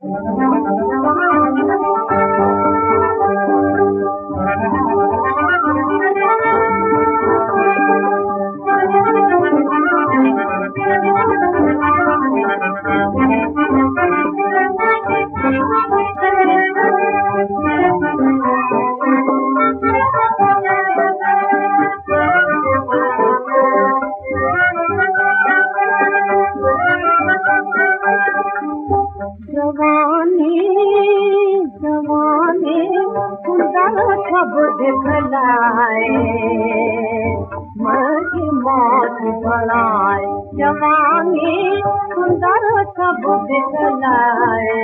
सब दिखलाए मर की मौत बढ़ाए, जवानी सुंदर सब दिखलाए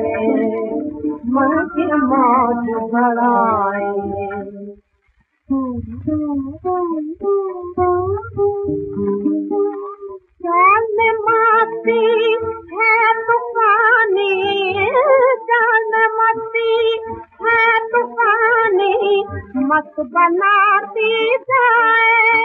मर की मौत बढ़ाए। चाल में मस्ती है तूफानी, चाल में मस्ती है तूफानी, मत बनाती जाए,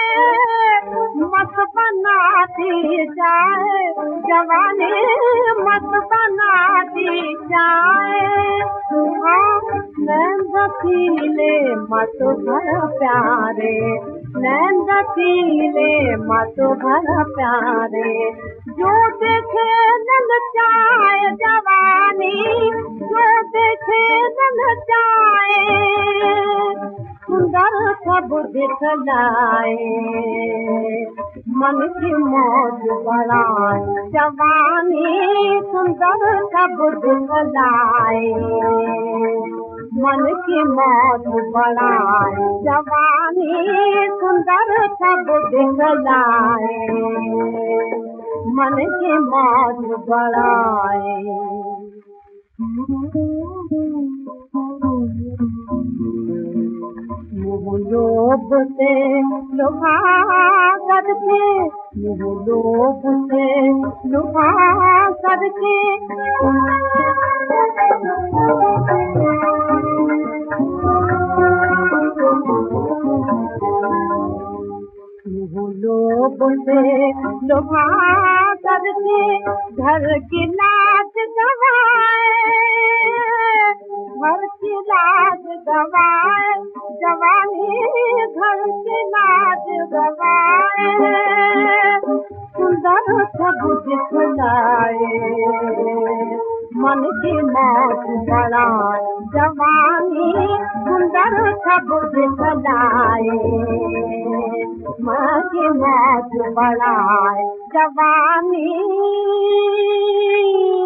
मत बनाती जाए, जवानी मत बनाती जाए। नैन रसीले मत भर प्यारे, नैन रसीले मत भर प्यारे, जो देखे ललचाए जवानी, जो देखे ललचाए, सुंदर सब दिखलाए मन की मौज बढ़ाए, जवानी सुंदर सब दिखलाए मन की मौज बढ़ाए, जवानी सुंदर सब दिखलाए मन की मौज बढ़ाए। लोभ से लुभा करके, लोभ से लुभा करके, लोभ से लुभा करके घर की लाज गवाए, घर की लाज गवाए, जवानी घर की लाज गवाए, सुंदर सब दिखलाए मन की मौज बढ़ाए, जवानी सुंदर सब दिखलाए मन की मौज बढ़ाए, जवानी